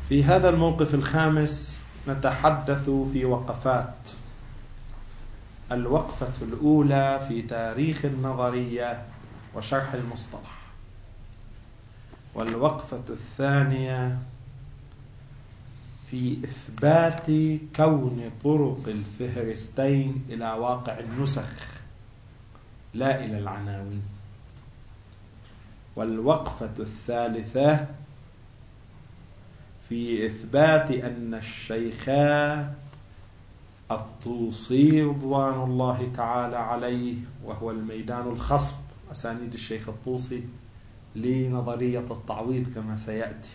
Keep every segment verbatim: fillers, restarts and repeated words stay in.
في هذا الموقف الخامس نتحدث في وقفات. الوقفة الأولى في تاريخ النظرية وشرح المصطلح، والوقفة الثانية في إثبات كون طرق الفهرستين إلى واقع النسخ لا إلى العناوين، والوقفة الثالثة في إثبات أن الشيخا الطوسي رضوان الله تعالى عليه، وهو الميدان الخصب أسانيد الشيخ الطوسي لنظرية التعويض كما سيأتي،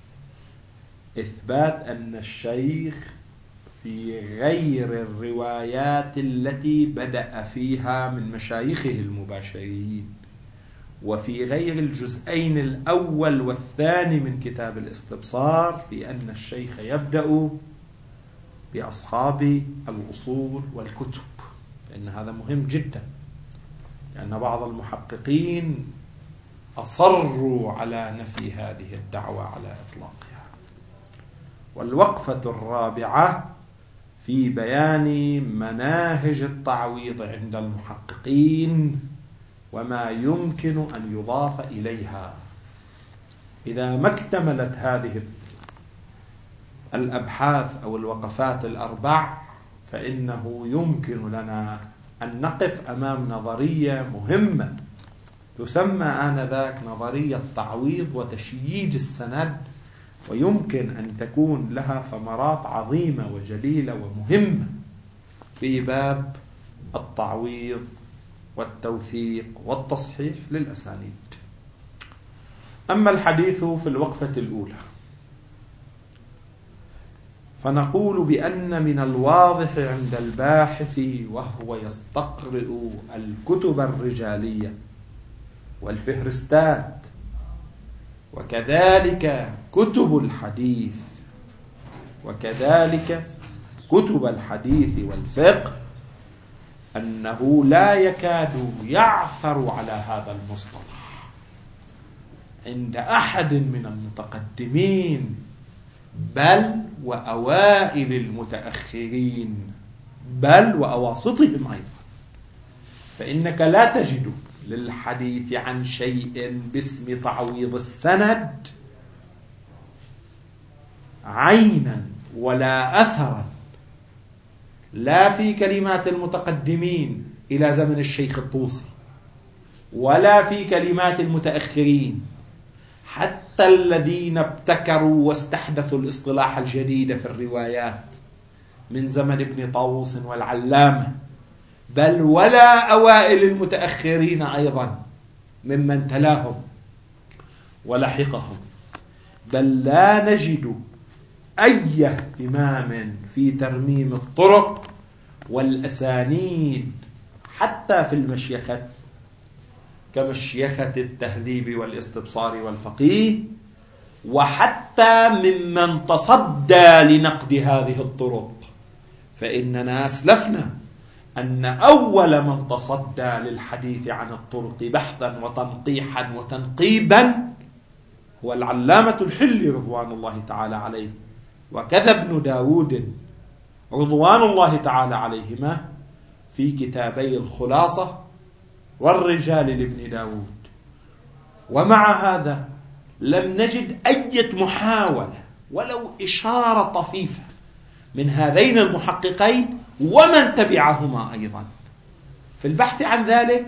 إثبات أن الشيخ في غير الروايات التي بدأ فيها من مشايخه المباشرين، وفي غير الجزئين الأول والثاني من كتاب الاستبصار، في أن الشيخ يبدأ بأصحاب الأصول والكتب، لأن هذا مهم جدا، لأن بعض المحققين أصروا على نفي هذه الدعوة على إطلاقها. والوقفة الرابعة في بيان مناهج التعويض عند المحققين وما يمكن أن يضاف إليها. إذا ما اكتملت هذه الأبحاث أو الوقفات الأربع فإنه يمكن لنا أن نقف أمام نظرية مهمة تسمى آنذاك نظرية تعويض وتشييد السند، ويمكن أن تكون لها ثمرات عظيمة وجليلة ومهمة في باب التعويض والتوثيق والتصحيح للأسانيد. أما الحديث في الوقفة الأولى فنقول بأن من الواضح عند الباحث وهو يستقرئ الكتب الرجالية والفهرستات وكذلك كتب الحديث وكذلك كتب الحديث والفقه أنه لا يكاد يعثر على هذا المصطلح عند أحد من المتقدمين بل وأوائل المتأخرين بل وأواسطهم أيضا، فإنك لا تجد للحديث عن شيء باسم تعويض السند عينا ولا أثرا لا في كلمات المتقدمين إلى زمن الشيخ الطوسي ولا في كلمات المتأخرين، حتى الذين ابتكروا واستحدثوا الاصطلاح الجديد في الروايات من زمن ابن طاووس والعلامة، بل ولا أوائل المتأخرين أيضا ممن تلاهم ولحقهم، بل لا نجد أي اهتمام في ترميم الطرق والأسانيد حتى في المشيخة كمشيخة التهذيب والاستبصار والفقيه، وحتى ممن تصدى لنقد هذه الطرق، فإننا أسلفنا أن أول من تصدى للحديث عن الطرق بحثا وتنقيحا وتنقيبا هو العلامة الحلي رضوان الله تعالى عليه، وكذا ابن داود رضوان الله تعالى عليهما في كتابي الخلاصة والرجال لابن داود. ومع هذا لم نجد أي محاولة ولو إشارة طفيفة من هذين المحققين ومن تبعهما أيضا في البحث عن ذلك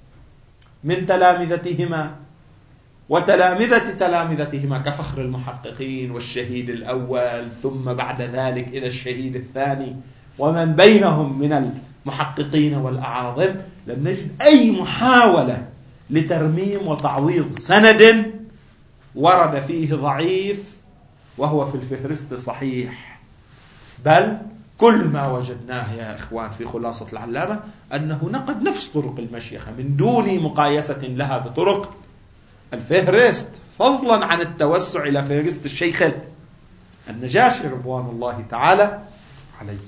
من تلامذتهما وتلامذة تلامذتهما كفخر المحققين والشهيد الأول، ثم بعد ذلك إلى الشهيد الثاني ومن بينهم من المحققين والأعاظم. لم نجد أي محاولة لترميم وتعويض سند ورد فيه ضعيف وهو في الفهرست صحيح، بل كل ما وجدناه يا إخوان في خلاصة العلامة أنه نقد نفس طرق المشيخة من دون مقايسة لها بطرق الفهرست، فضلا عن التوسع إلى فهرست الشيخ النجاشي رضوان الله تعالى عليه.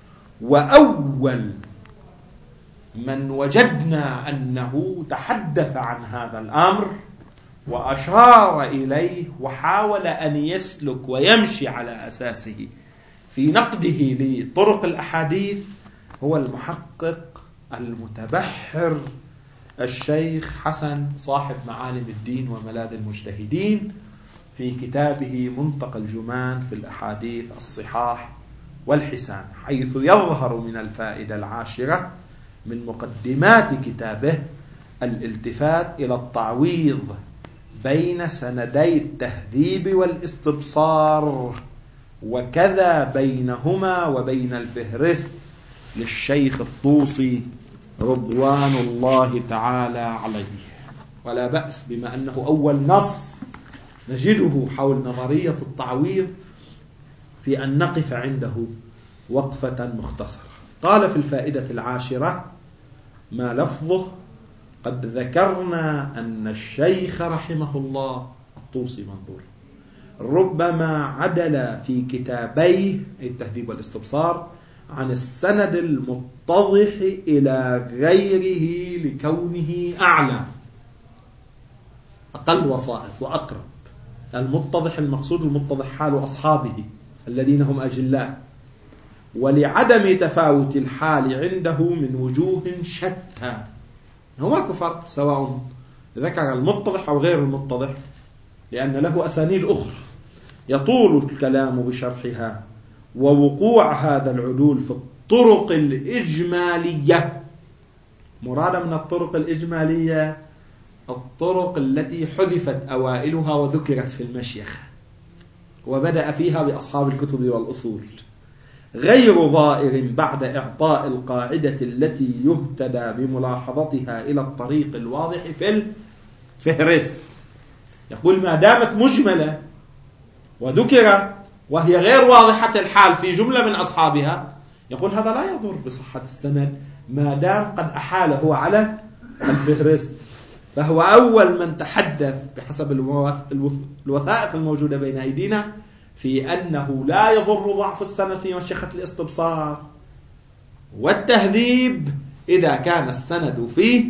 وأول من وجدنا أنه تحدث عن هذا الأمر وأشار إليه وحاول أن يسلك ويمشي على أساسه في نقده لطرق الأحاديث هو المحقق المتبحر الشيخ حسن صاحب معالم الدين وملاذ المجتهدين في كتابه منطق الجمان في الأحاديث الصحاح والحسان، حيث يظهر من الفائدة العاشرة من مقدمات كتابه الالتفات إلى التعويض بين سندي التهذيب والاستبصار، وكذا بينهما وبين الفهرست للشيخ الطوسي رضوان الله تعالى عليه. ولا بأس بما أنه أول نص نجده حول نظرية التعويض في أن نقف عنده وقفة مختصرة. قال في الفائدة العاشرة ما لفظه: قد ذكرنا أن الشيخ رحمه الله الطوسي منظور ربما عدل في كتابيه التهذيب والاستبصار عن السند المتضح إلى غيره لكونه أعلى أقل وسائط وأقرب. المتضح المقصود المتضح حال أصحابه الذين هم أجلاء، ولعدم تفاوت الحال عنده من وجوه شتى. هو ماكو فرق سواء ذكر المتضح أو غير المتضح، لأن له أسانيد أخرى يطول الكلام بشرحها. ووقوع هذا العدول في الطرق الإجمالية، مراد من الطرق الإجمالية الطرق التي حذفت أوائلها وذكرت في المشيخة وبدأ فيها بأصحاب الكتب والأصول، غير ضائر بعد إعطاء القاعدة التي يهتدى بملاحظتها إلى الطريق الواضح في الفهرست. يقول ما دامت مجملة وذكرت وهي غير واضحة الحال في جملة من أصحابها، يقول هذا لا يضر بصحة السند ما دام قد أحاله على الفهرست. فهو أول من تحدث بحسب الوثائق الموجودة بين أيدينا في أنه لا يضر ضعف السند في مشيخة الاستبصار والتهذيب إذا كان السند في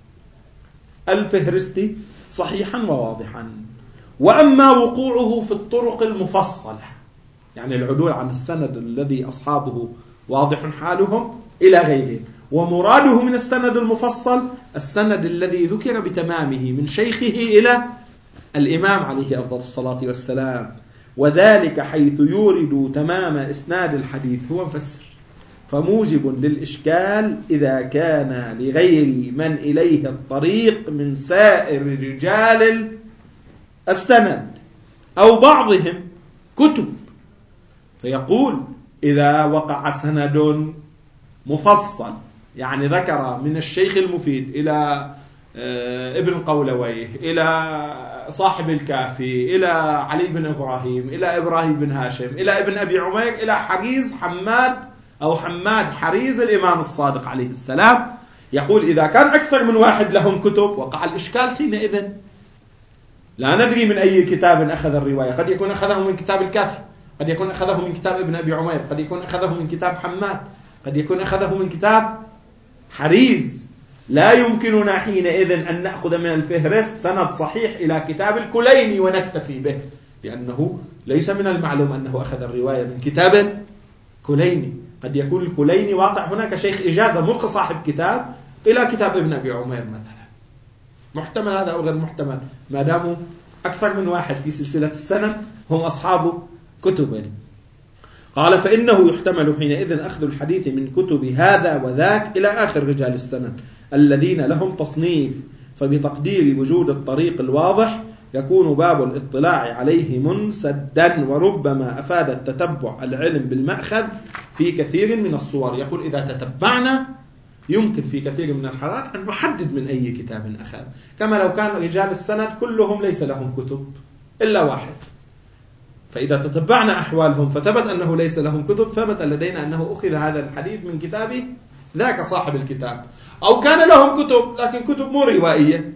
الفهرست صحيحا وواضحا. وأما وقوعه في الطرق المفصلة، يعني العدول عن السند الذي أصحابه واضح حالهم إلى غيره، ومراده من السند المفصل السند الذي ذكر بتمامه من شيخه إلى الإمام عليه أفضل الصلاة والسلام، وذلك حيث يورد تمام إسناد الحديث هو مفسر، فموجب للإشكال إذا كان لغير من إليه الطريق من سائر رجال السند أو بعضهم كتب. فيقول إذا وقع سند مفصل، يعني ذكر من الشيخ المفيد إلى ابن قولويه إلى صاحب الكافي إلى علي بن إبراهيم إلى إبراهيم بن هاشم إلى ابن أبي عمير إلى حريز حماد أو حماد حريز الإمام الصادق عليه السلام، يقول إذا كان أكثر من واحد لهم كتب وقع الإشكال حينئذ. لا ندري من أي كتاب أخذ الرواية، قد يكون أخذه من كتاب الكافي، قد يكون أخذه من كتاب ابن أبي عمير، قد يكون أخذه من كتاب حماد، قد يكون أخذه من كتاب حريز. لا يمكننا حينئذ أن نأخذ من الفهرست سند صحيح إلى كتاب الكليني ونكتفي به، لأنه ليس من المعلوم أنه أخذ الرواية من كتاب كليني. قد يكون الكليني واقع هناك شيخ إجازة ملقى صاحب كتاب إلى كتاب ابن أبي عمير مثلا. محتمل هذا أو غير محتمل ما داموا أكثر من واحد في سلسلة السند هم أصحاب كتب. قال فإنه يحتمل حينئذ أخذ الحديث من كتب هذا وذاك إلى آخر رجال السند الذين لهم تصنيف، فبتقدير وجود الطريق الواضح يكون باب الاطلاع عليه منسدا، وربما أفاد التتبع العلم بالمأخذ في كثير من الصور. يقول إذا تتبعنا يمكن في كثير من الحالات أن نحدد من أي كتاب أخذ، كما لو كان رجال السند كلهم ليس لهم كتب إلا واحد، فإذا تتبعنا أحوالهم فثبت أنه ليس لهم كتب، ثبت لدينا أنه أخذ هذا الحديث من كتاب ذاك صاحب الكتاب. أو كان لهم كتب لكن كتب مو روائية،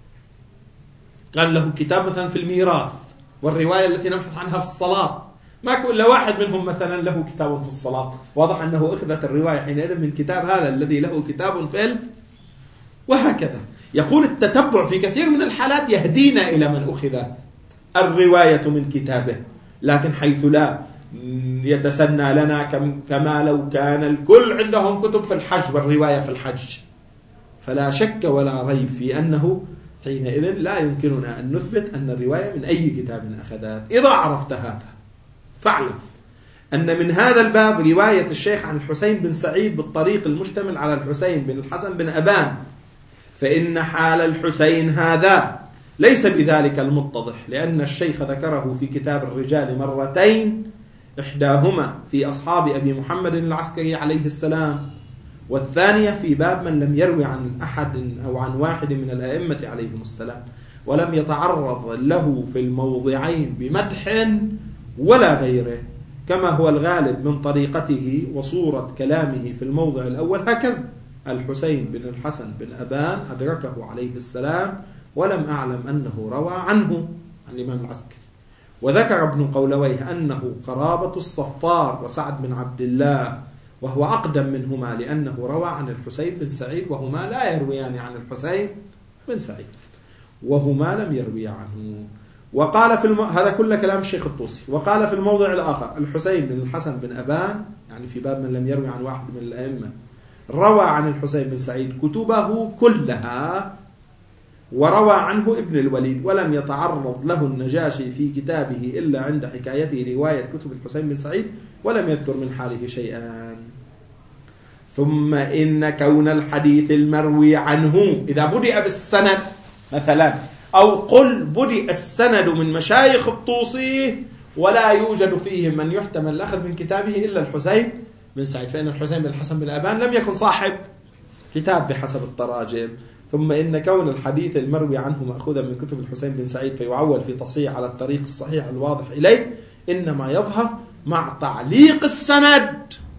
كان له كتاب مثلا في الميراث والرواية التي نبحث عنها في الصلاة، ما كل واحد منهم مثلا له كتاب في الصلاة، واضح أنه أخذت الرواية حينئذ من كتاب هذا الذي له كتاب في ال... وهكذا. يقول التتبع في كثير من الحالات يهدينا إلى من أخذ الرواية من كتابه، لكن حيث لا يتسنى لنا كما لو كان الكل عندهم كتب في الحج والرواية في الحج، فلا شك ولا ريب في أنه حينئذ لا يمكننا أن نثبت أن الرواية من أي كتاب أخذت. إذا عرفت هذا فاعلم أن من هذا الباب رواية الشيخ عن الحسين بن سعيد بالطريق المشتمل على الحسين بن الحسن بن أبان، فإن حال الحسين هذا ليس بذلك المتضح، لأن الشيخ ذكره في كتاب الرجال مرتين، إحداهما في أصحاب أبي محمد العسكري عليه السلام، والثانية في باب من لم يروي عن أحد أو عن واحد من الأئمة عليهم السلام، ولم يتعرض له في الموضعين بمدح ولا غيره، كما هو الغالب من طريقته وصورة كلامه في الموضع الأول. هكذا الحسين بن الحسن بن أبان أدركه عليه السلام ولم أعلم أنه روى عنه عن الإمام العسكري. وذكر ابن قولويه أنه قرابة الصفار وسعد بن عبد الله، وهو أقدم منهما لأنه روى عن الحسين بن سعيد، وهما لا يرويان عن الحسين بن سعيد، وهما لم يروي عنه. وقال في الم... هذا كل كلام الشيخ الطوسي. وقال في الموضع الآخر الحسين بن الحسن بن أبان، يعني في باب من لم يروي عن واحد من الأئمة، روى عن الحسين بن سعيد كتبه كلها، وروى عنه ابن الوليد، ولم يتعرض له النجاشي في كتابه إلا عند حكايته رواية كتب الحسين بن سعيد، ولم يذكر من حاله شيئا. ثم إن كون الحديث المروي عنه إذا بدأ بالسند مثلا، أو قل بدأ السند من مشايخ الطوسي ولا يوجد فيهم من يحتمل الأخذ من كتابه إلا الحسين بن سعيد، فإن الحسين بن الحسن بن أبان لم يكن صاحب كتاب بحسب التراجم. ثم إن كون الحديث المروي عنه مأخوذا من كتب الحسين بن سعيد فيعول في تصحيح على الطريق الصحيح الواضح إليه، إنما يظهر مع تعليق السند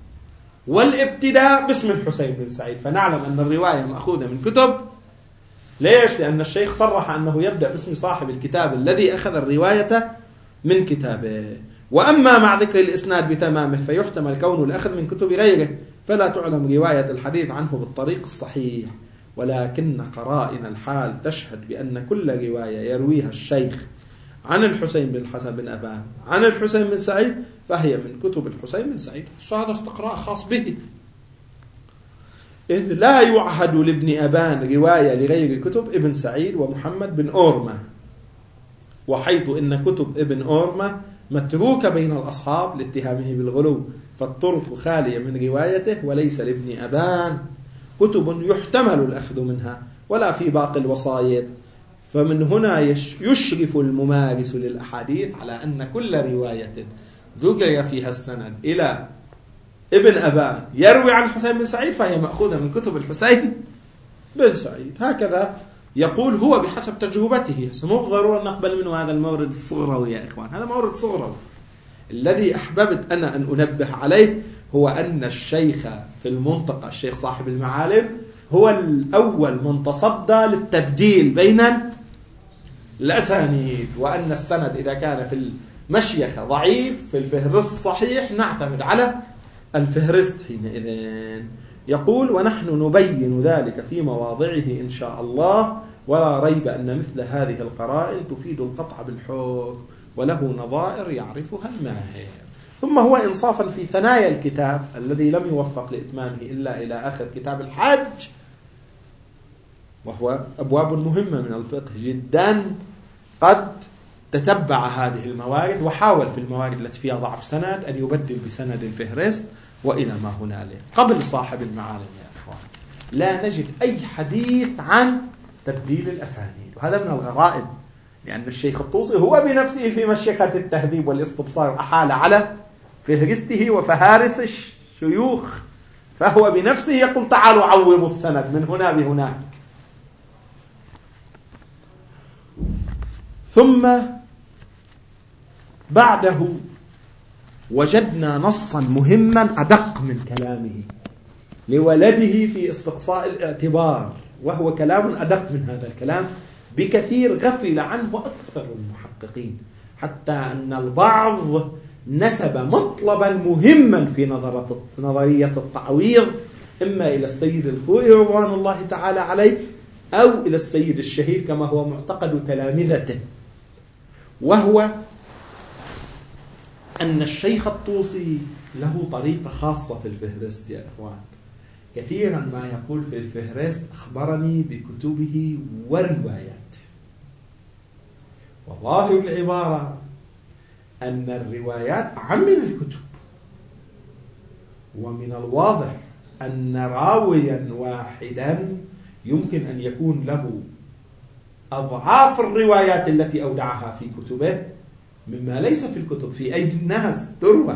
والابتداء باسم الحسين بن سعيد، فنعلم أن الرواية مأخوذة من كتب. ليش؟ لأن الشيخ صرح أنه يبدأ باسم صاحب الكتاب الذي أخذ الرواية من كتابه. وأما مع ذكر الإسناد بتمامه فيحتمل كون الأخذ من كتب غيره، فلا تعلم رواية الحديث عنه بالطريق الصحيح، ولكن قرائن الحال تشهد بأن كل رواية يرويها الشيخ عن الحسين بن الحسن بن أبان عن الحسين بن سعيد فهي من كتب الحسين بن سعيد، هذا استقراء خاص به، إذ لا يعهد لابن أبان رواية لغير كتب ابن سعيد ومحمد بن أورمة، وحيث إن كتب ابن أورمة متروكة بين الأصحاب لاتهامه بالغلو، فالطرق خالية من روايته، وليس لابن أبان كتب يحتمل الأخذ منها ولا في باقي الوصايد. فمن هنا يشرف الممارس للأحاديث على أن كل رواية ذكر فيها السند إلى ابن أبان يروي عن الحسين بن سعيد فهي مأخوذة من كتب الحسين بن سعيد. هكذا يقول هو بحسب تجربته، مو ضروري نقبل منه هذا المورد الصغروي يا إخوان، هذا مورد صغروي. الذي أحببت أنا أن أنبه عليه هو أن الشيخ في المنطقة، الشيخ صاحب المعالم، هو الأول من تصدى للتبديل بين الأسانيد، وأن السند إذا كان في المشيخة ضعيف في الفهرست صحيح نعتمد على الفهرست حينئذ. يقول ونحن نبين ذلك في مواضعه إن شاء الله، ولا ريب أن مثل هذه القرائن تفيد القطع بالحكم وله نظائر يعرفها الماهر. ثم هو إنصافا في ثنايا الكتاب الذي لم يوفق لإتمامه إلا إلى آخر كتاب الحج، وهو أبواب مهمة من الفقه جدا، قد تتبع هذه الموارد وحاول في الموارد التي فيها ضعف سند أن يبدل بسند الفهرست وإلى ما هنالك. قبل صاحب المعالم يا أخوان لا نجد أي حديث عن تبديل الأسانيد، وهذا من الغرائب، لأن الشيخ الطوسي هو بنفسه في مشيخة التهذيب والاستبصار أحال على فهرسته وفهارس الشيوخ، فهو بنفسه يقول تعالوا عوضوا السند من هنا بهناك. ثم بعده وجدنا نصا مهما أدق من كلامه لولده في استقصاء الاعتبار، وهو كلام أدق من هذا الكلام بكثير غفل عنه أكثر المحققين، حتى أن البعض نسب مطلبا مهما في نظرية التعويض إما إلى السيد الخوئي رضوان الله تعالى عليه أو إلى السيد الشهير كما هو معتقد تلامذته، وهو أن الشيخ الطوسي له طريقة خاصة في الفهرست يا إخوان. كثيرا ما يقول في الفهرست أخبرني بكتبه ورواياته، وظاهر العبارة أن الروايات أعم من الكتب، ومن الواضح أن راويا واحدا يمكن أن يكون له أضعاف الروايات التي أودعها في كتبه مما ليس في الكتب، في أيدي الناس تروى،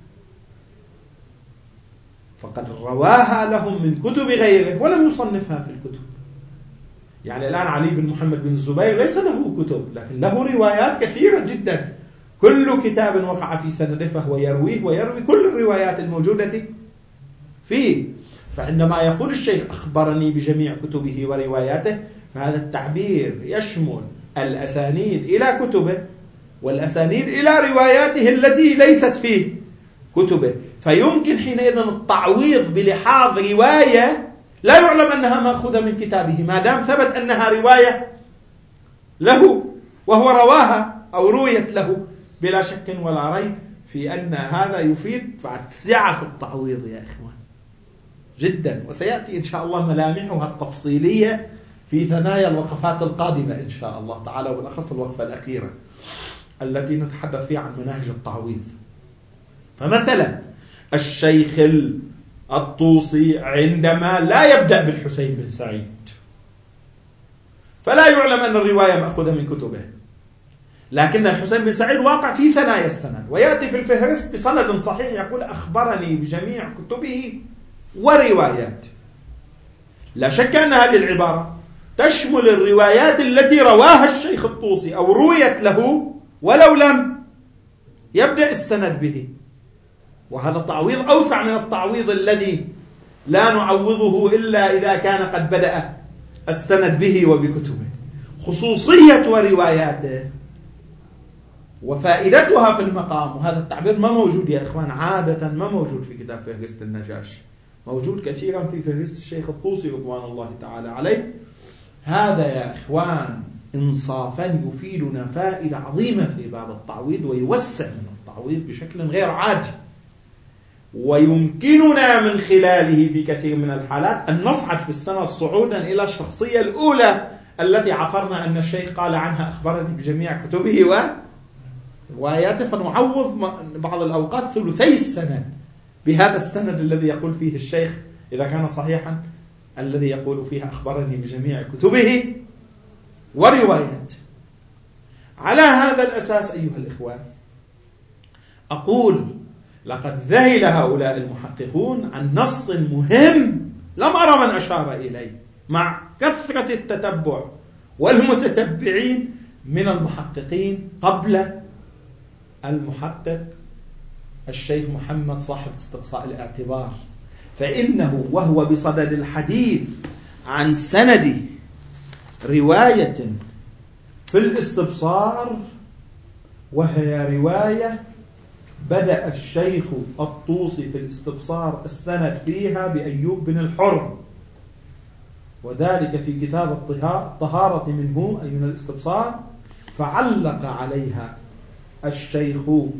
فقد رواها لهم من كتب غيره ولم يصنفها في الكتب. يعني الآن علي بن محمد بن الزبير ليس له كتب، لكن له روايات كثيرة جدا، كل كتاب وقع في سنده فهو يرويه ويروي كل الروايات الموجودة فيه. فعندما يقول الشيخ أخبرني بجميع كتبه ورواياته، فهذا التعبير يشمل الأسانيد إلى كتبه والأسانيد إلى رواياته التي ليست في كتبه، فيمكن حينئذ التعويض بلحاظ رواية لا يعلم أنها مأخوذة من كتابه، ما دام ثبت أنها رواية له وهو رواها أو رويت له، بلا شك ولا ريب في أن هذا يفيد سعة في التعويض يا إخوان جدا، وسيأتي إن شاء الله ملامحها التفصيلية في ثنايا الوقفات القادمة إن شاء الله تعالى، وبالأخص الوقفة الأخيرة التي نتحدث فيها عن مناهج التعويض. فمثلا الشيخ الطوسي عندما لا يبدأ بالحسين بن سعيد فلا يعلم أن الرواية مأخوذة من كتبه، لكن الحسين بن سعيد واقع في ثنايا السند، ويأتي في الفهرست بسند صحيح يقول أخبرني بجميع كتبه ورواياته. لا شك أن هذه العبارة تشمل الروايات التي رواها الشيخ الطوسي أو رويت له ولو لم يبدأ السند به، وهذا تعويض أوسع من التعويض الذي لا نعوضه إلا إذا كان قد بدأ السند به وبكتبه. خصوصية ورواياته وفائدتها في المقام، وهذا التعبير ما موجود يا إخوان عادة، ما موجود في كتاب فهرست النجاشي، موجود كثيرا في فهرست الشيخ الطوسي رضوان الله تعالى عليه. هذا يا إخوان إنصافا يفيدنا فائدة عظيمة في باب التعويض، ويوسع من التعويض بشكل غير عادي، ويمكننا من خلاله في كثير من الحالات أن نصعد في السنة صعودا إلى الشخصية الأولى التي عثرنا أن الشيخ قال عنها أخبرني بجميع كتبه ورواياته، فنعوض بعض الأوقات ثلثي السند بهذا السند الذي يقول فيه الشيخ إذا كان صحيحا، الذي يقول فيها أخبرني بجميع كتبه ورواياته. على هذا الأساس أيها الإخوان أقول لقد ذهل هؤلاء المحققون عن نص مهم لم أرى من أشار إليه مع كثرة التتبع والمتتبعين من المحققين قبل المحقق الشيخ محمد صاحب استقصاء الاعتبار، فإنه وهو بصدد الحديث عن سند رواية في الاستبصار، وهي رواية بدأ الشيخ الطوسي في الاستبصار السند فيها بأيوب بن الحر، وذلك في كتاب الطهارة منه أي من الاستبصار، فعلق عليها الشيخ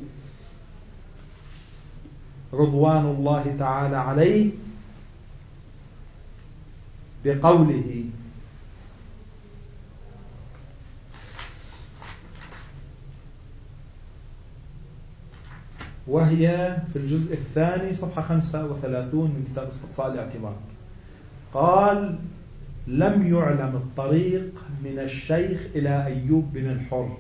رضوان الله تعالى عليه بقوله: وهي في الجزء الثاني صفحة خمسة وثلاثين من كتاب استقصاء الاعتبار، قال: لم يعلم الطريق من الشيخ إلى أيوب بن الحر،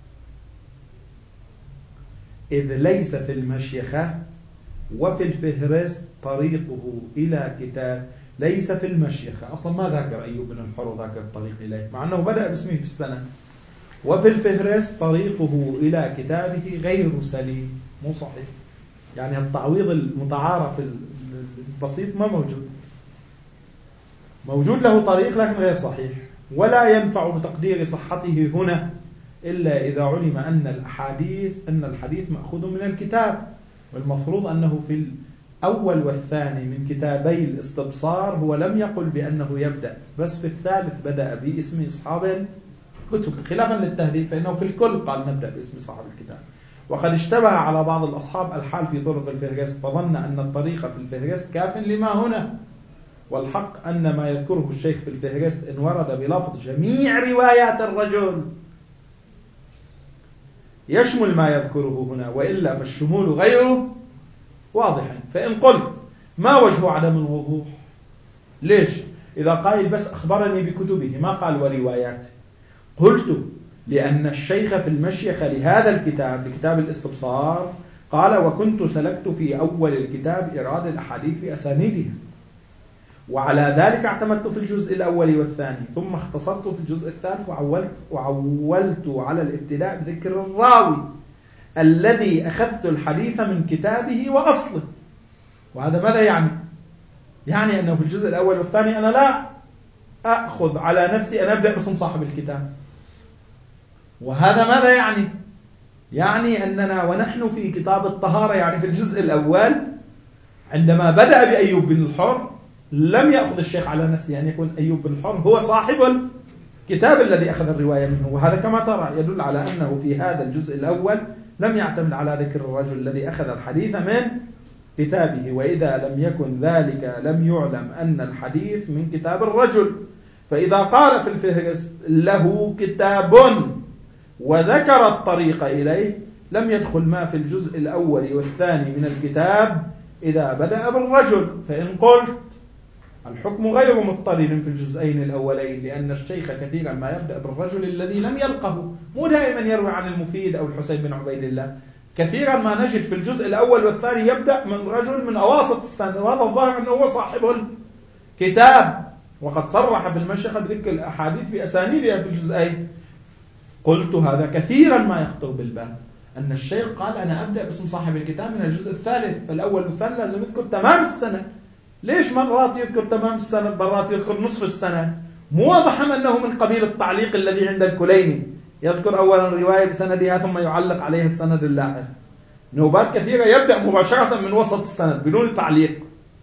إذ ليس في المشيخة وفي الفهرست طريقه إلى كتاب، ليس في المشيخة أصلا ما ذكر أيوب بن الحر وذكر الطريق إليه مع أنه بدأ باسمه في السنة، وفي الفهرست طريقه إلى كتابه غير سليم مو صحيح، يعني التعويض المتعارف البسيط ما موجود، موجود له طريق لكن غير صحيح، ولا ينفع بتقدير صحته هنا إلا إذا علم أن الأحاديث أن الحديث مأخوذ من الكتاب، والمفروض أنه في الأول والثاني من كتابي الاستبصار هو لم يقل بأنه يبدأ، بس في الثالث بدأ باسم أصحاب الكتب، خلافا للتهذيب فإنه في الكل قال نبدأ باسم صاحب الكتاب. وقد اشتبه على بعض الأصحاب الحال في طرق الفهرست فظن أن الطريقة في الفهرست كاف لما هنا، والحق أن ما يذكره الشيخ في الفهرست إن ورد بلفظ جميع روايات الرجل يشمل ما يذكره هنا، وإلا فالشمول غير واضح. فإن قلت ما وجه عدم الوضوح؟ ليش؟ إذا قائل بس أخبرني بكتبه ما قال ورواياته، قلت لأن الشيخ في المشيخة لهذا الكتاب لكتاب الاستبصار قال وكنت سلكت في أول الكتاب إرادة الأحاديث بأسانيدها، وعلى ذلك اعتمدت في الجزء الأول والثاني، ثم اختصرت في الجزء الثالث وعولت, وعولت على الابتداء بذكر الراوي الذي أخذت الحديث من كتابه وأصله. وهذا ماذا يعني؟ يعني أنه في الجزء الأول والثاني أنا لا أخذ على نفسي أن أبدأ باسم صاحب الكتاب. وهذا ماذا يعني؟ يعني أننا ونحن في كتاب الطهارة يعني في الجزء الأول عندما بدأ بأيوب بن الحر لم يأخذ الشيخ على نفسه أن يكون أيوب بن الحر هو صاحب الكتاب الذي أخذ الرواية منه، وهذا كما ترى يدل على أنه في هذا الجزء الأول لم يعتمد على ذكر الرجل الذي أخذ الحديث من كتابه، وإذا لم يكن ذلك لم يعلم أن الحديث من كتاب الرجل. فإذا قال في الفهرست له كتاب وذكر الطريق إليه لم يدخل ما في الجزء الأول والثاني من الكتاب إذا بدأ بالرجل. فإن قلت الحكم غير مضطرد في الجزئين الأولين، لأن الشيخ كثيرا ما يبدأ بالرجل الذي لم يلقه، مو دائما يروي عن المفيد أو الحسين بن عبيد الله، كثيرا ما نجد في الجزء الأول والثاني يبدأ من رجل من أواسط السنة، وهذا الظاهر أنه هو صاحب الكتاب، وقد صرح في المشيخة بذكر الأحاديث بأسانيدها في الجزئين. قلت هذا كثيرا ما يخطر بالبال أن الشيخ قال أنا أبدأ باسم صاحب الكتاب من الجزء الثالث، فالأول والثاني لازم يذكر تمام السنة. ليش مرات يذكر تمام السنة مرات يذكر نصف السنة؟ مو واضح أنه من قبيل التعليق الذي عند الكليني يذكر أولا رواية بسندها ثم يعلق عليها السند اللاحق. نوبات كثيرة يبدأ مباشرة من وسط السند بدون تعليق.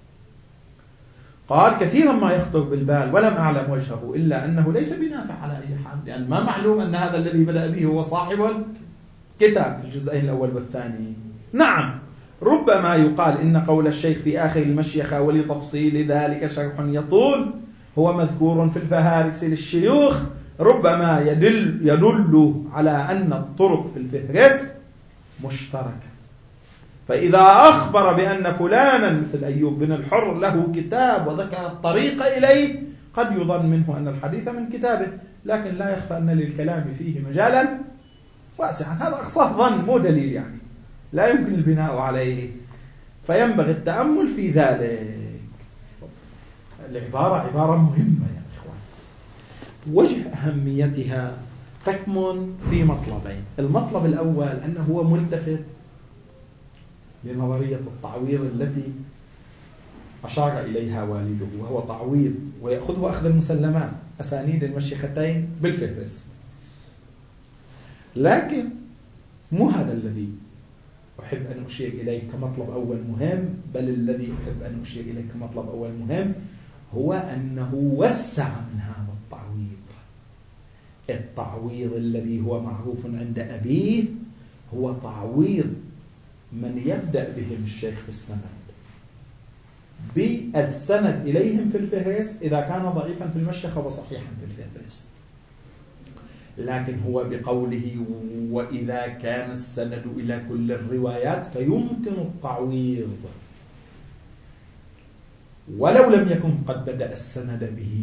قال كثيرا ما يخطر بالبال ولم أعلم وجهه إلا أنه ليس بنافع على أي حال، لأن ما معلوم أن هذا الذي بدأ به هو صاحب الكتاب في الجزئين الأول والثاني. نعم ربما يقال إن قول الشيخ في آخر المشيخة ولتفصيل ذلك شرح يطول هو مذكور في الفهارس للشيوخ، ربما يدل, يدل على أن الطرق في الفهرست مشتركة. فإذا أخبر بأن فلانا مثل أيوب بن الحر له كتاب وذكر الطريق إليه قد يظن منه أن الحديث من كتابه، لكن لا يخفى أن للكلام فيه مجالا واسعا. هذا أقصاه ظن مو دليل، يعني لا يمكن البناء عليه، فينبغي التأمل في ذلك. العبارة عبارة مهمة يا إخوان، وجه أهميتها تكمن في مطلبين. المطلب الأول أنه هو ملتفت لنظرية التعويض التي أشار إليها والده، وهو تعويض ويأخذه أخذ المسلمات أسانيد المشيختين بالفهرست. لكن مو هذا الذي أحب أن أشير إليه كمطلب أول مهم، بل الذي أحب أن أشير إليه كمطلب أول مهم هو أنه وسع من هذا التعويض. التعويض الذي هو معروف عند أبيه هو تعويض من يبدأ بهم الشيخ في السند بالسند إليهم في الفهرست إذا كان ضعيفا في المشيخة وصحيحا في الفهرست. لكن هو بقوله وإذا كان السند إلى كل الروايات فيمكن التعويض ولو لم يكن قد بدأ السند به،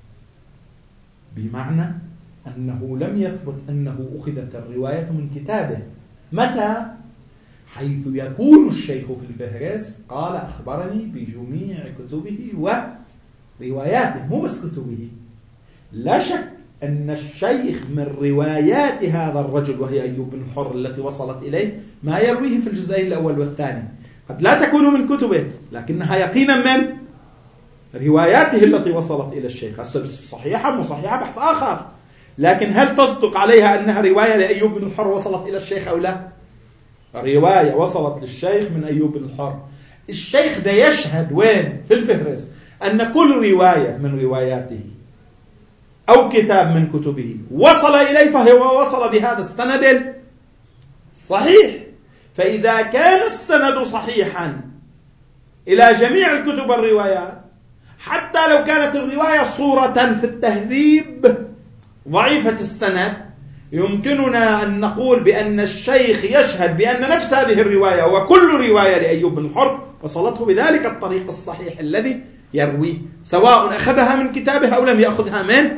بمعنى أنه لم يثبت أنه أخذت الرواية من كتابه. متى؟ حيث يكون الشيخ في الفهرست قال أخبرني بجميع كتبه ورواياته، مو بس كتبه. لا شك أن الشيخ من روايات هذا الرجل وهي أيوب بن الحر التي وصلت إليه ما يرويه في الجزئين الأول والثاني قد لا تكون من كتبه، لكنها يقينا من رواياته التي وصلت إلى الشيخ. صحيحة مصحيحة بحث آخر، لكن هل تصدق عليها أنها رواية لأيوب بن الحر وصلت إلى الشيخ أو لا؟ رواية وصلت للشيخ من أيوب بن الحر. الشيخ ده يشهد وين في الفهرست أن كل رواية من رواياته أو كتاب من كتبه وصل إليه فهو وصل بهذا السند الصحيح. فإذا كان السند صحيحا إلى جميع الكتب الروايات، حتى لو كانت الرواية صورة في التهذيب ضعيفة السند، يمكننا أن نقول بأن الشيخ يشهد بأن نفس هذه الرواية وكل رواية لأيوب بن حر وصلته بذلك الطريق الصحيح الذي يرويه، سواء أخذها من كتابه أو لم يأخذها منه.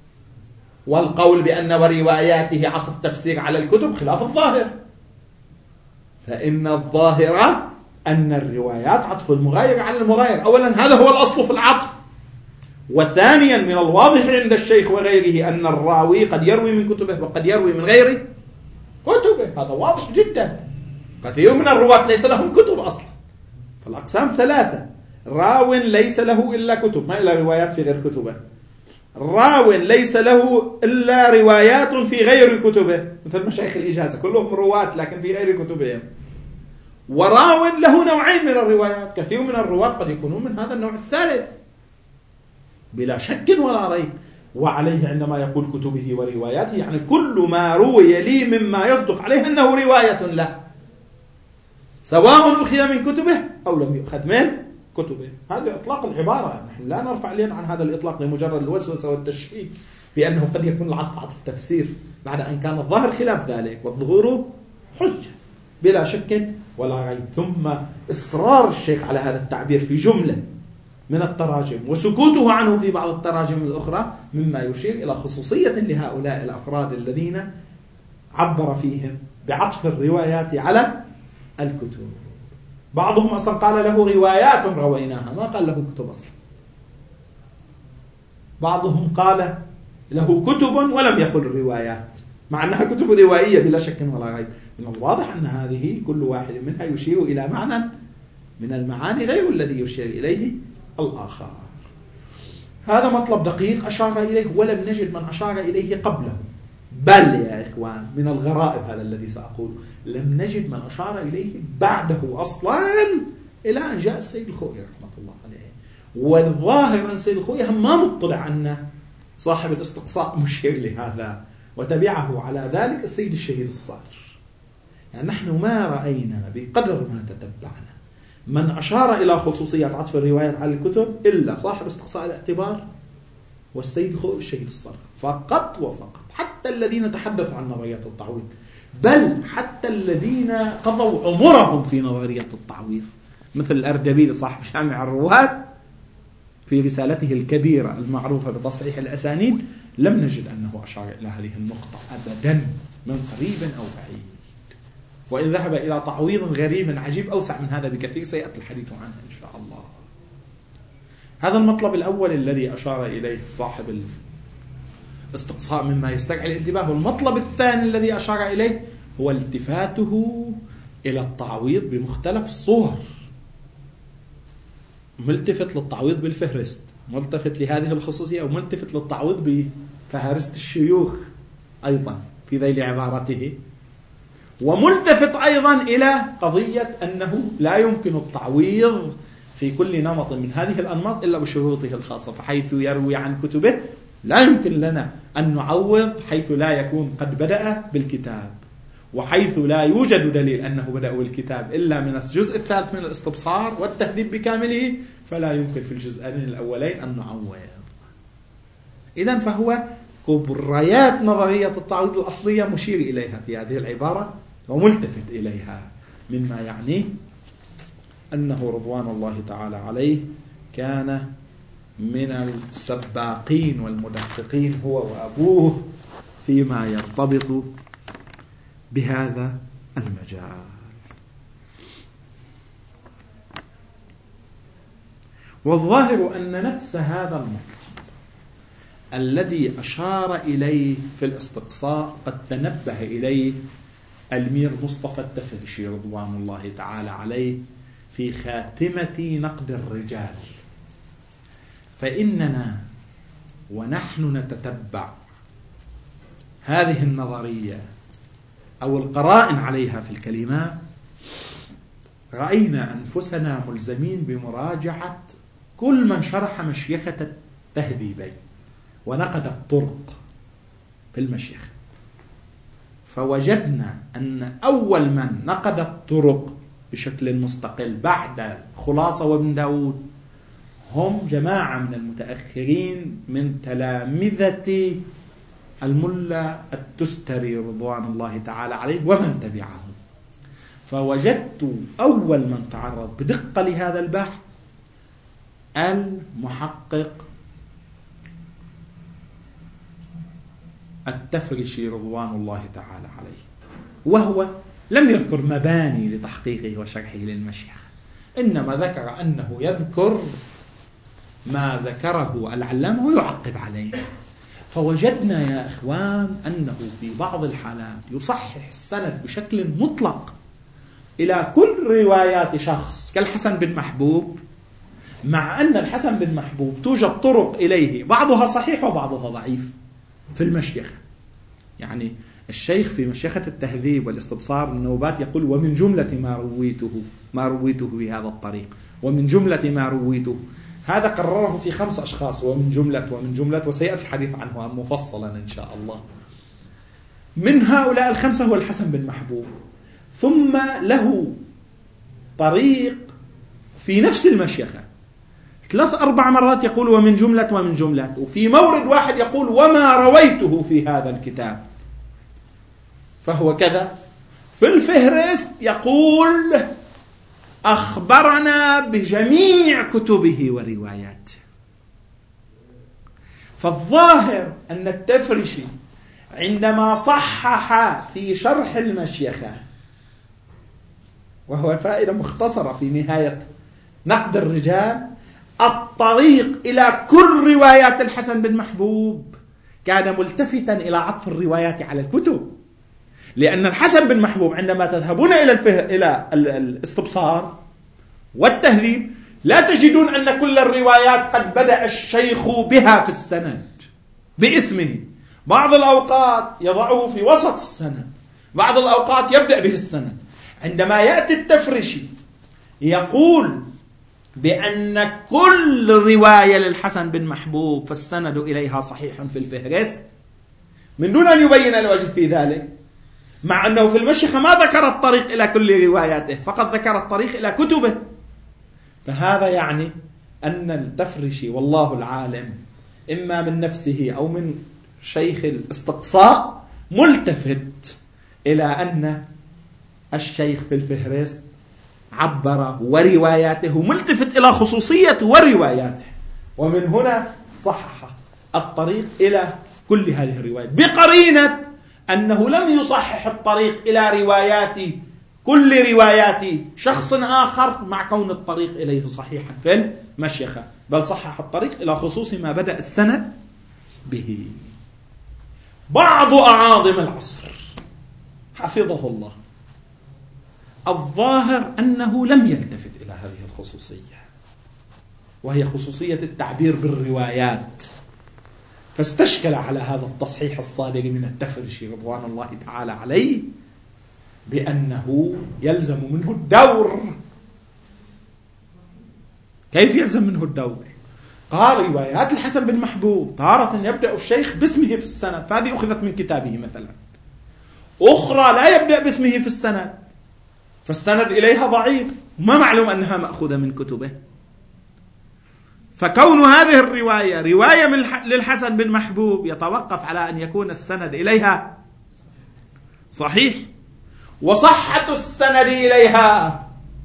والقول بأن ورواياته عطف تفسير على الكتب خلاف الظاهر، فإن الظاهر أن الروايات عطف المغاير على المغاير. أولا هذا هو الأصل في العطف، وثانيا من الواضح عند الشيخ وغيره أن الراوي قد يروي من كتبه وقد يروي من غير كتبه، هذا واضح جدا. كثير من الرواة ليس لهم كتب أصلا، فالأقسام ثلاثة: راو ليس له إلا كتب، ما إلا روايات في غير كتبه، راو ليس له إلا روايات في غير كتبه مثل مشايخ الإجازة كلهم رواة لكن في غير كتبهم، وراو له نوعين من الروايات. كثير من الرواة قد يكونون من هذا النوع الثالث بلا شك ولا ريب. وعليه عندما يقول كتبه ورواياته يعني كل ما روي لي مما يصدق عليه أنه رواية له، سواء أخذ من كتبه أو لم يؤخذ من كتبه. هذا إطلاق العبارة، نحن لا نرفع لين عن هذا الإطلاق لمجرد الوسوسة والتشكيك في أنه قد يكون العطف عطف تفسير بعد أن كان الظاهر خلاف ذلك، والظهور حجة بلا شك ولا ريب. ثم إصرار الشيخ على هذا التعبير في جملة من التراجم وسكوته عنه في بعض التراجم الأخرى مما يشير إلى خصوصية لهؤلاء الأفراد الذين عبر فيهم بعطف الروايات على الكتب. بعضهم أصلا قال له روايات رويناها، ما قال له كتب أصلا. بعضهم قال له كتب ولم يقل روايات، مع أنها كتب روائية بلا شك ولا ريب. من الواضح أن هذه كل واحد منها يشير إلى معنى من المعاني غير الذي يشير إليه الآخر. هذا مطلب دقيق أشار إليه ولم نجد من أشار إليه قبله، بل يا إخوان من الغرائب هذا الذي سأقول، لم نجد من أشار إليه بعده أصلا إلى أن جاء السيد الخوئي رحمة الله عليه. والظاهر أن السيد الخوئي ما مطلع أن صاحب الاستقصاء مشير لهذا، وتبعه على ذلك السيد الشهيد الصادر. يعني نحن ما رأينا بقدر ما تتبعنا من أشار إلى خصوصية عطف الروايات على الكتب إلا صاحب استقصاء الاعتبار والسيد الخوئي الشهيد الصادر فقط وفقط. حتى الذين تحدثوا عن نظرية التعويض، بل حتى الذين قضوا عمرهم في نظرية التعويض مثل الأردبيل صاحب جامع الرواة في رسالته الكبيرة المعروفة بتصحيح الأسانيد، لم نجد أنه أشار إلى هذه النقطة أبدا من قريب أو بعيد، وإن ذهب إلى تعويض غريب عجيب أوسع من هذا بكثير سيأتي الحديث عنه إن شاء الله. هذا المطلب الأول الذي أشار إليه صاحب الاستقصاء مما يستدعي الانتباه. والمطلب الثاني الذي أشار إليه هو التفاته إلى التعويض بمختلف الصور، ملتفت للتعويض بالفهرست، ملتفت لهذه الخصوصية، وملتفت للتعويض بفهرست الشيوخ أيضا في ذيل عبارته، وملتفت أيضا إلى قضية أنه لا يمكن التعويض في كل نمط من هذه الأنماط إلا بشروطه الخاصة. فحيث يروي عن كتبه لا يمكن لنا أن نعوض حيث لا يكون قد بدأ بالكتاب، وحيث لا يوجد دليل أنه بدأ بالكتاب إلا من الجزء الثالث من الاستبصار والتهذيب بكامله، فلا يمكن في الجزئين الأولين أن نعوض. إذن فهو كبريات نظرية التعويض الأصلية مشير إليها في هذه العبارة وملتفت إليها، مما يعني أنه رضوان الله تعالى عليه كان من السباقين والمدققين هو وأبوه فيما يرتبط بهذا المجال. والظاهر أن نفس هذا المطلب الذي أشار إليه في الاستقصاء قد تنبه إليه المير مصطفى التفرشي رضوان الله تعالى عليه في خاتمة نقد الرجال. فإننا ونحن نتتبع هذه النظرية أو القرائن عليها في الكلمات رأينا أنفسنا ملزمين بمراجعة كل من شرح مشيخة التهذيبين ونقد الطرق في المشيخة، فوجدنا أن أول من نقد الطرق بشكل مستقل بعد خلاصة وابن داود هم جماعة من المتأخرين من تلامذة الملا التستري رضوان الله تعالى عليه ومن تبعهم. فوجدت أول من تعرض بدقة لهذا البحث المحقق التفرشي رضوان الله تعالى عليه، وهو لم يذكر مباني لتحقيقه وشرحه للمشيخة، إنما ذكر أنه يذكر ما ذكره العلامة ويعقب عليه. فوجدنا يا إخوان أنه في بعض الحالات يصحح السند بشكل مطلق إلى كل روايات شخص كالحسن بن محبوب، مع أن الحسن بن محبوب توجد طرق إليه بعضها صحيح وبعضها ضعيف في المشيخة. يعني الشيخ في مشيخة التهذيب والاستبصار النوبات يقول ومن جملة ما رويته ما رويته بهذا الطريق، ومن جملة ما رويته، هذا قرره في خمس أشخاص، ومن جملة ومن جملة، وسيأتي الحديث عنه مفصلا إن شاء الله. من هؤلاء الخمسة هو الحسن بن محبوب، ثم له طريق في نفس المشيخة ثلاث أربع مرات يقول ومن جملة ومن جملة، وفي مورد واحد يقول وما رويته في هذا الكتاب، فهو كذا. في الفهرست يقول أخبرنا بجميع كتبه ورواياته. فالظاهر أن التفرشي عندما صحح في شرح المشيخة، وهو فائدة مختصرة في نهاية نقد الرجال، الطريق إلى كل روايات الحسن بن محبوب كان ملتفتا إلى عطف الروايات على الكتب، لأن الحسن بن محبوب عندما تذهبون إلى الفه... إلى الاستبصار والتهذيب لا تجدون أن كل الروايات قد بدأ الشيخ بها في السند باسمه، بعض الأوقات يضعه في وسط السند، بعض الأوقات يبدأ به السند. عندما يأتي التفرشي يقول بأن كل رواية للحسن بن محبوب فالسند إليها صحيح في الفهرست من دون أن يبين الوجه في ذلك، مع أنه في المشيخة ما ذكر الطريق إلى كل رواياته، فقط ذكر الطريق إلى كتبه. فهذا يعني أن التفرشي والله العالم إما من نفسه أو من شيخ الاستقصاء ملتفت إلى أن الشيخ في الفهرست عبر ورواياته ملتفت إلى خصوصية ورواياته، ومن هنا صحح الطريق إلى كل هذه الروايات، بقرينة أنه لم يصحح الطريق إلى روايات كل روايات شخص آخر مع كون الطريق إليه صحيحا في المشيخة، بل صحح الطريق إلى خصوص ما بدأ السند به. بعض أعاظم العصر حفظه الله الظاهر أنه لم يلتفت إلى هذه الخصوصية، وهي خصوصية التعبير بالروايات، فاستشكل على هذا التصحيح الصادق من التفرشي رضوان الله تعالى عليه بأنه يلزم منه الدور. كيف يلزم منه الدور؟ قال روايات الحسن بن محبوب تارة يبدأ الشيخ باسمه في السند، فهذه أخذت من كتابه مثلا، أخرى لا يبدأ باسمه في السند فالسند إليها ضعيف، ما معلوم أنها مأخوذة من كتبه. فكون هذه الرواية رواية من للحسن بن محبوب يتوقف على أن يكون السند إليها صحيح، وصحة السند إليها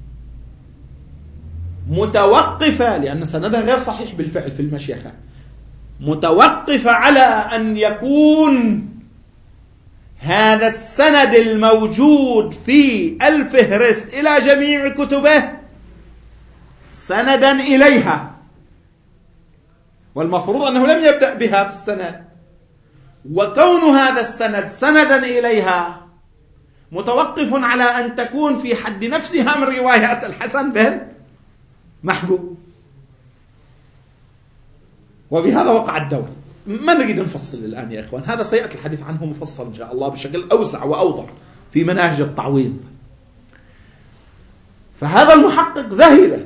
متوقفة لأن سندها غير صحيح بالفعل في المشيخة، متوقفة على أن يكون هذا السند الموجود في الفهرست إلى جميع كتبه سندا إليها، والمفروض أنه لم يبدأ بها في السند، وكون هذا السند سندا إليها متوقف على أن تكون في حد نفسها من روايات الحسن بن محبوب. وبهذا وقع الدور. ما نريد نفصل الآن يا إخوان، هذا سيأتي الحديث عنه مفصل إن شاء الله بشكل أوسع وأوضح في مناهج التعويض. فهذا المحقق ذهل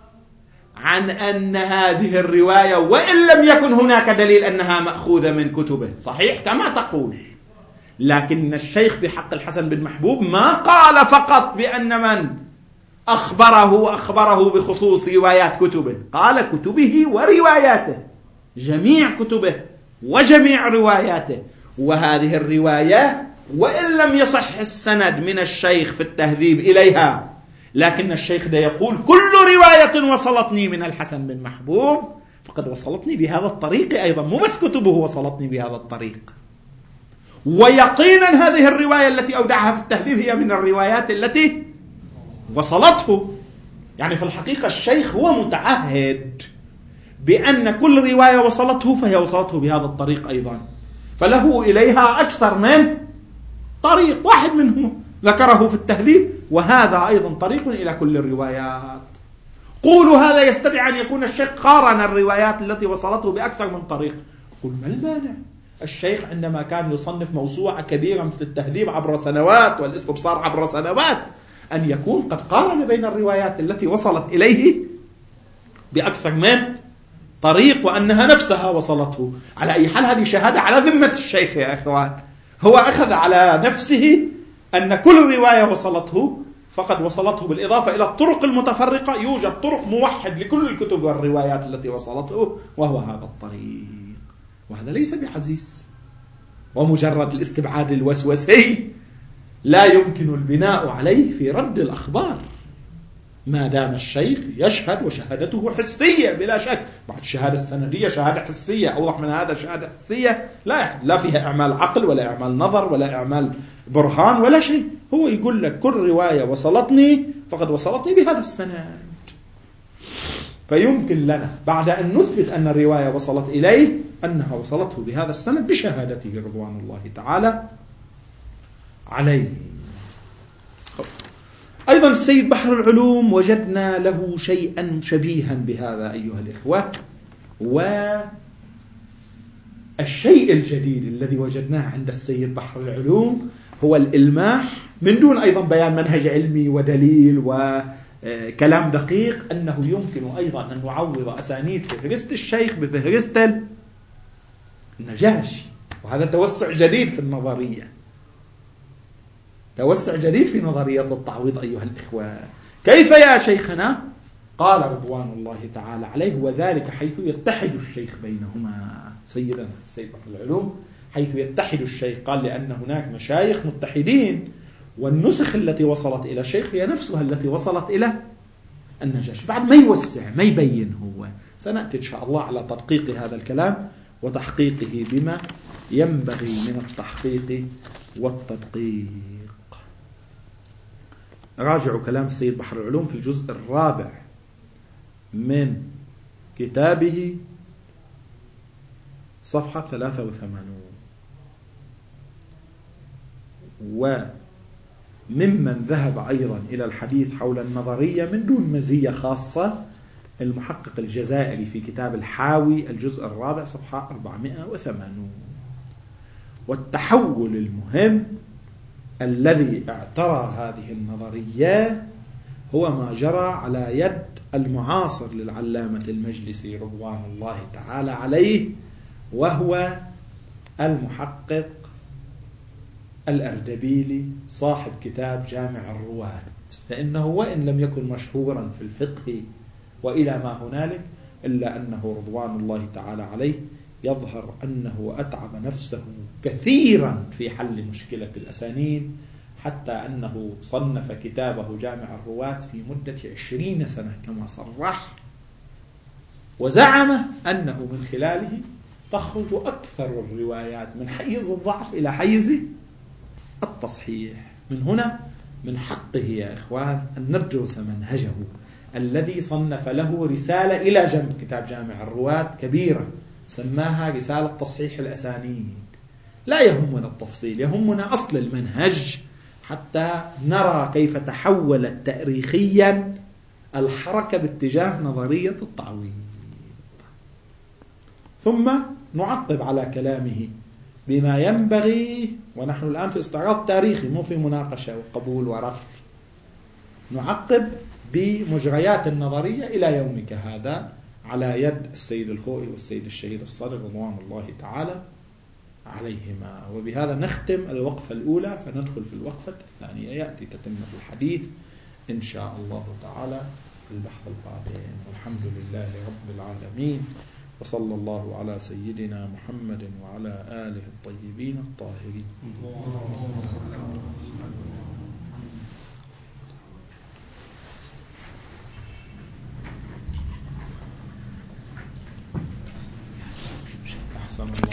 عن أن هذه الرواية وإن لم يكن هناك دليل أنها مأخوذة من كتبه، صحيح كما تقول، لكن الشيخ بحق الحسن بن محبوب ما قال فقط بأن من أخبره أخبره بخصوص روايات كتبه، قال كتبه ورواياته، جميع كتبه وجميع رواياته. وهذه الرواية وإن لم يصح السند من الشيخ في التهذيب إليها، لكن الشيخ ده يقول كل رواية وصلتني من الحسن بن محبوب فقد وصلتني بهذا الطريق أيضا، مو بس كتبه وصلتني بهذا الطريق. ويقينا هذه الرواية التي أودعها في التهذيب هي من الروايات التي وصلته. يعني في الحقيقة الشيخ هو متعهد بأن كل رواية وصلته فهي وصلته بهذا الطريق أيضا، فله إليها أكثر من طريق، واحد منهم ذكره في التهذيب، وهذا أيضا طريق إلى كل الروايات. قولوا هذا يستدعي أن يكون الشيخ قارن الروايات التي وصلته بأكثر من طريق. قل ما المانع؟ الشيخ عندما كان يصنف موسوعة كبيرة مثل التهذيب عبر سنوات والاستبصار عبر سنوات أن يكون قد قارن بين الروايات التي وصلت إليه بأكثر من طريق وأنها نفسها وصلته. على أي حال هذه شهادة على ذمة الشيخ يا أخوان، هو أخذ على نفسه أن كل رواية وصلته فقد وصلته، بالإضافة إلى الطرق المتفرقة يوجد طرق موحد لكل الكتب والروايات التي وصلته، وهو هذا الطريق. وهذا ليس بعزيز، ومجرد الاستبعاد الوسوسي لا يمكن البناء عليه في رد الأخبار ما دام الشيخ يشهد وشهادته حسية بلا شك. بعد الشهادة السندية شهادة حسية، أوضح من هذا شهادة حسية لا لا فيها إعمال عقل ولا إعمال نظر ولا إعمال برهان ولا شيء. هو يقول لك كل رواية وصلتني فقد وصلتني بهذا السند. فيمكن لنا بعد أن نثبت أن الرواية وصلت إليه أنها وصلته بهذا السند بشهادته رضوان الله تعالى عليه. أيضا السيد بحر العلوم وجدنا له شيئا شبيها بهذا أيها الإخوة، والشيء الجديد الذي وجدناه عند السيد بحر العلوم هو الإلماح من دون أيضا بيان منهج علمي ودليل وكلام دقيق، أنه يمكن أيضا أن نعوض أسانيد في فهرست الشيخ بفهرست النجاشي. وهذا توسع جديد في النظرية، توسع جديد في نظرية التعويض أيها الإخوة. كيف يا شيخنا؟ قال رضوان الله تعالى عليه وذلك حيث يتحد الشيخ بينهما. سيدنا السيد بحر العلوم حيث يتحد الشيخ قال لأن هناك مشايخ متحدين، والنسخ التي وصلت إلى الشيخ هي نفسها التي وصلت إلى النجاشي. بعد ما يوسع ما يبين هو، سنأتي إن شاء الله على تدقيق هذا الكلام وتحقيقه بما ينبغي من التحقيق والتدقيق. راجعوا كلام السيد بحر العلوم في الجزء الرابع من كتابه صفحة ثلاثة وثمانين. وممن ذهب أيضا إلى الحديث حول النظرية من دون مزية خاصة المحقق الجزائري في كتاب الحاوي الجزء الرابع صفحة أربعمائة وثمانين. والتحول المهم الذي اعترى هذه النظرية هو ما جرى على يد المعاصر للعلامة المجلسي رضوان الله تعالى عليه، وهو المحقق الأردبيلي صاحب كتاب جامع الرواة. فإنه وإن لم يكن مشهورا في الفقه وإلى ما هنالك، إلا أنه رضوان الله تعالى عليه يظهر أنه أتعب نفسه كثيرا في حل مشكلة الأسانيد، حتى أنه صنف كتابه جامع الرواة في مدة عشرين سنة كما صرح، وزعم أنه من خلاله تخرج أكثر الروايات من حيز الضعف إلى حيز التصحيح. من هنا من حقه يا إخوان أن ندرس منهجه الذي صنف له رسالة إلى جنب كتاب جامع الرواة كبيرة سماها رسالة تصحيح الأسانيد. لا يهمنا التفصيل، يهمنا أصل المنهج حتى نرى كيف تحولت تاريخيا الحركة باتجاه نظرية التعويض. ثم نعقب على كلامه بما ينبغي، ونحن الآن في استعراض تاريخي مو في مناقشة وقبول ورفض. نعقب بمجريات النظرية إلى يومك هذا على يد السيد الخوئي والسيد الشهيد الصدر رضوان الله تعالى عليهما. وبهذا نختم الوقفة الأولى، فندخل في الوقفة الثانية، يأتي تتمة الحديث إن شاء الله تعالى في البحث القادم. والحمد لله رب العالمين، وصلى الله على سيدنا محمد وعلى آله الطيبين الطاهرين. أحسن الله.